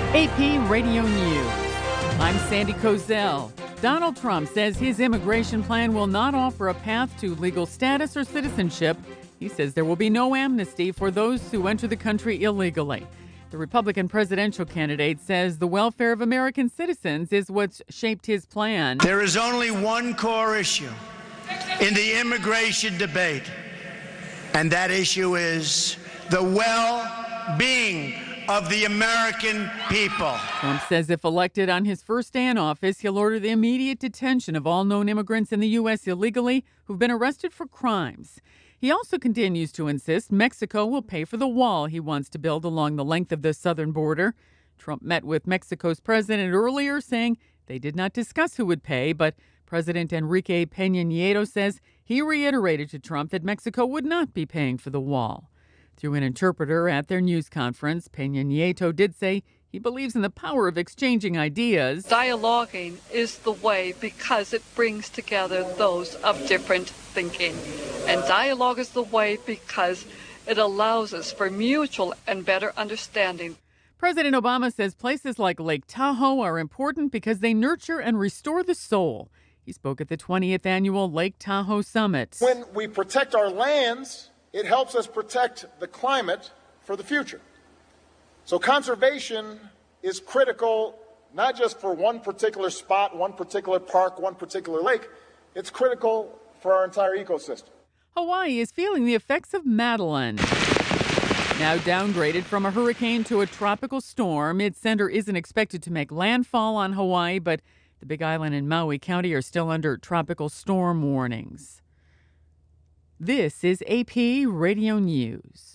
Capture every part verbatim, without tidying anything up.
A P Radio News. I'm Sandy Kozel. Donald Trump says his immigration plan will not offer a path to legal status or citizenship. He says there will be no amnesty for those who enter the country illegally. The Republican presidential candidate says the welfare of American citizens is what's shaped his plan. There is only one core issue in the immigration debate, and that issue is the well-being of the American people. Trump says if elected on his first day in office, he'll order the immediate detention of all known immigrants in the U S illegally who've been arrested for crimes. He also continues to insist Mexico will pay for the wall he wants to build along the length of the southern border. Trump met with Mexico's president earlier, saying they did not discuss who would pay, but President Enrique Peña Nieto says he reiterated to Trump that Mexico would not be paying for the wall. Through an interpreter at their news conference, Peña Nieto did say he believes in the power of exchanging ideas. Dialoguing is the way because it brings together those of different thinking. And dialogue is the way because it allows us for mutual and better understanding. President Obama says places like Lake Tahoe are important because they nurture and restore the soul. He spoke at the twentieth annual Lake Tahoe Summit. When we protect our lands, it helps us protect the climate for the future. So conservation is critical, not just for one particular spot, one particular park, one particular lake. It's critical for our entire ecosystem. Hawaii is feeling the effects of Madeline. Now downgraded from a hurricane to a tropical storm, its center isn't expected to make landfall on Hawaii, but the Big Island and Maui County are still under tropical storm warnings. This is A P Radio News.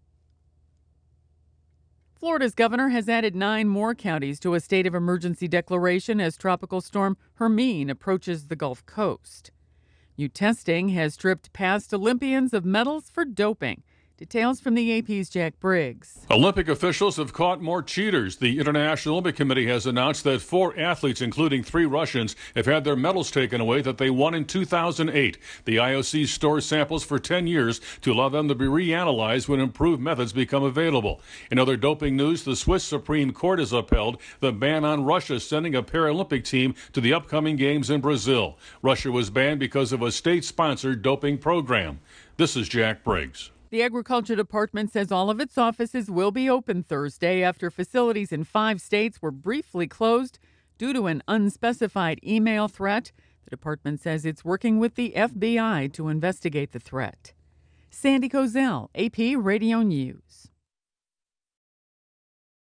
Florida's governor has added nine more counties to a state of emergency declaration as Tropical Storm Hermine approaches the Gulf Coast. New testing has stripped past Olympians of medals for doping. Details from the A P's Jack Briggs. Olympic officials have caught more cheaters. The International Olympic Committee has announced that four athletes, including three Russians, have had their medals taken away that they won in two thousand eight. The I O C stores samples for ten years to allow them to be reanalyzed when improved methods become available. In other doping news, the Swiss Supreme Court has upheld the ban on Russia sending a Paralympic team to the upcoming games in Brazil. Russia was banned because of a state-sponsored doping program. This is Jack Briggs. The Agriculture Department says all of its offices will be open Thursday after facilities in five states were briefly closed due to an unspecified email threat. The department says it's working with the F B I to investigate the threat. Sandy Kozel, A P Radio News.